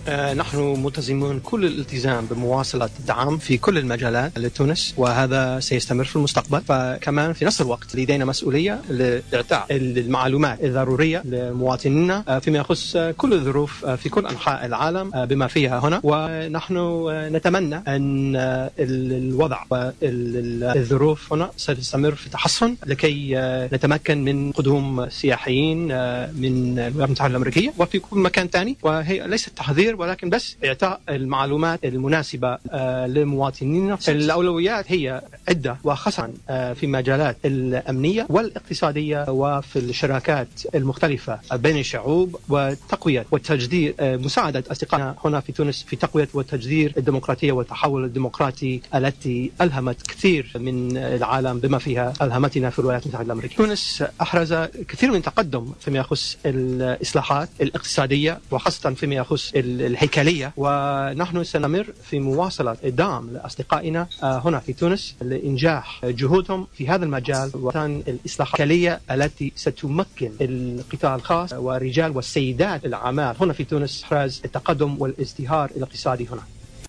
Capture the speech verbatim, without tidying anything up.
آه، نحن ملتزمون كل الالتزام بمواصلة الدعم في كل المجالات لتونس، وهذا سيستمر في المستقبل. فكمان في نفس الوقت لدينا مسؤولية لإعطاء المعلومات الضرورية لمواطنينا آه، فيما يخص آه، كل الظروف آه، في كل أنحاء العالم آه، بما فيها هنا. ونحن آه، نتمنى أن آه، الوضع والظروف هنا ستستمر في تحسن لكي آه، نتمكن من قدوم سياحيين آه، من الولايات المتحدة الأمريكية وفي كل مكان ثاني. وهي ليست تحذير ولكن بس إعطاء المعلومات المناسبة آه، لمواطنينا. الأولويات هي عدة، وخاصة آه، في مجالات الأمنية والاقتصادية وفي الشراكات المختلفة بين الشعوب، وتقوية والتجديد آه، مساعدة أصدقائنا هنا في تونس في تقوية وتجدير الديمقراطية والتحول الديمقراطي التي ألهمت كثير من العالم بما فيها ألهمتنا في الولايات المتحدة الأمريكية. تونس أحرز كثير من التقدم فيما يخص الإصلاحات الاقتصادية وخاصة فيما يخص الهيكلية، ونحن سنستمر في مواصلة الدعم لأصدقائنا هنا في تونس لإنجاح جهودهم في هذا المجال وكان الإصلاحات الهيكلية التي ستمكن القطاع الخاص والرجال والسيدات الأعمال هنا في تونس إحراز التقدم والازدهار الاقتصادي هنا.